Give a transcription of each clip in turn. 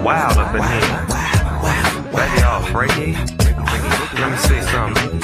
wild up in here. Baby, all freaky. Let me see something.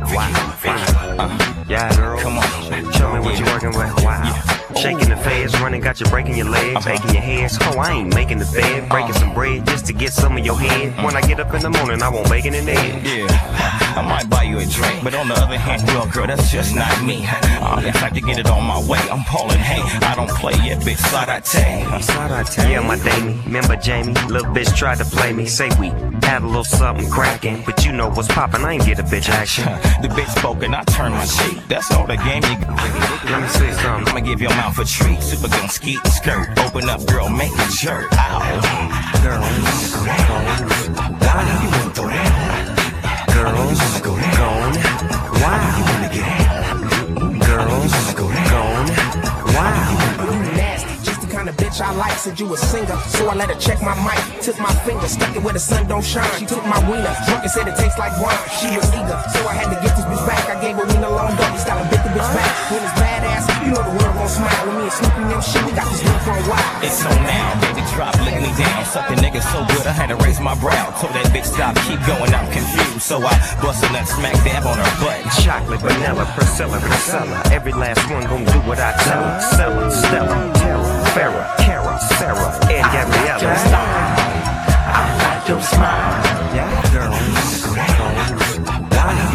Wow. Yeah, girl. Come on. Show me what you working with. Wow. Shaking the feds, running, got you breaking your legs, aching your heads. Oh, I ain't making the bed, breaking some bread just to get some of your head. When I get up in the morning, I want bacon and eggs. Yeah, I might buy you a drink, but on the other hand, well, girl, that's just not me. If I could get it on my way, I'm Paulin', hey, I don't play yet, bitch, Side-I-Tay. Yeah, my Damie, remember Jamie? Little bitch tried to play me, say we had a little something cracking, but you know what's poppin', I ain't get a bitch action. The bitch spoken, I turn my cheek, that's all the game you Let me see something. I'ma give your mouth a treat, super gon' skeet and skirt, open up, girl, make it jerk. Ow. Girls, wow. Girls, gone, wow. Girls, gone, wow. Nasty, just the kind of bitch I like. Said you a singer, so I let her check my mic. Took my finger, stuck it where the sun don't shine. She took my wiener, drunk and said it tastes like wine. She was eager, so I had to get this bitch back. I gave her wiener long doggy style and bit the bitch back. When it's badass, you know the world gon' smile. When me and Snoopy and them shit, we got this one for a while. It's on now, baby, drop, lick me down. Suck the nigga so good, I had to raise my brow. Told that bitch stop, keep going, I'm confused. So I busted that smack dab on her butt. Chocolate, vanilla, Priscilla. Every last one gon' do what I tell her. Stella, Tara, Farrah, Kara, Sarah, and Gabriella. I like your smile. Yeah, girls, gone,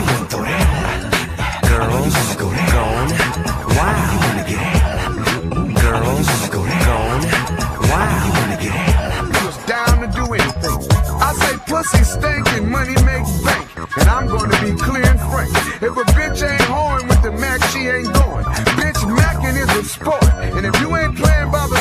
wow. Girls, gone, wow. Girls, gone, wow. He was down to do anything. I say pussy stinking, money make bank. And I'm gonna be clear and frank. If a bitch ain't hoeing with the Mac, she ain't going. Bitch macking is a sport. And if you ain't playing by the